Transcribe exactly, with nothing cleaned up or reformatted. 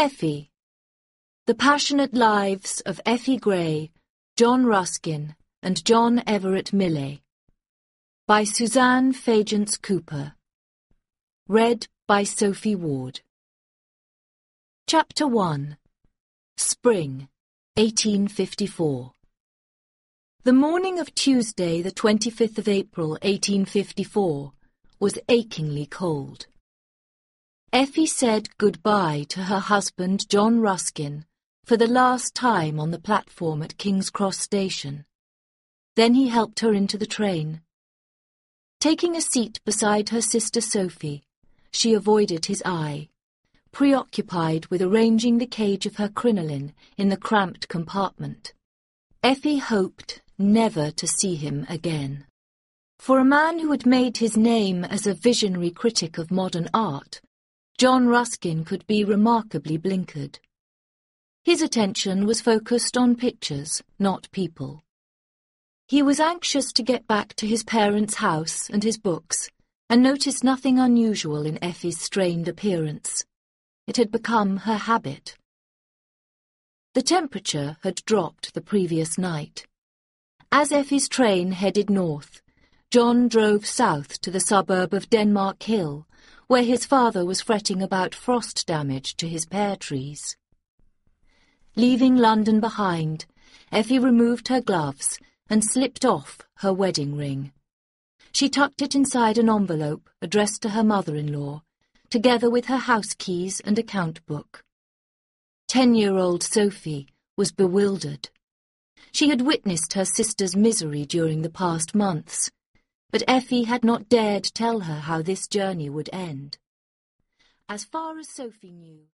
Effie. The Passionate Lives of Effie Gray, John Ruskin, and John Everett Millais. By Suzanne Fagence Cooper. Read by Sophie Ward. Chapter one. Spring, eighteen fifty-four. The morning of Tuesday, the twenty-fifth of April, eighteen fifty-four, was achingly cold. Effie said goodbye to her husband, John Ruskin, for the last time on the platform at King's Cross Station. Then he helped her into the train. Taking a seat beside her sister Sophie, she avoided his eye, preoccupied with arranging the cage of her crinoline in the cramped compartment. Effie hoped never to see him again. For a man who had made his name as a visionary critic of modern art, John Ruskin could be remarkably blinkered. His attention was focused on pictures, not people. He was anxious to get back to his parents' house and his books, and noticed nothing unusual in Effie's strained appearance. It had become her habit. The temperature had dropped the previous night. As Effie's train headed north, John drove south to the suburb of Denmark Hill, where his father was fretting about frost damage to his pear trees. Leaving London behind, Effie removed her gloves and slipped off her wedding ring. She tucked it inside an envelope addressed to her mother-in-law, together with her house keys and account book. Ten-year-old Sophie was bewildered. She had witnessed her sister's misery during the past months, but Effie had not dared tell her how this journey would end. As far as Sophie knew,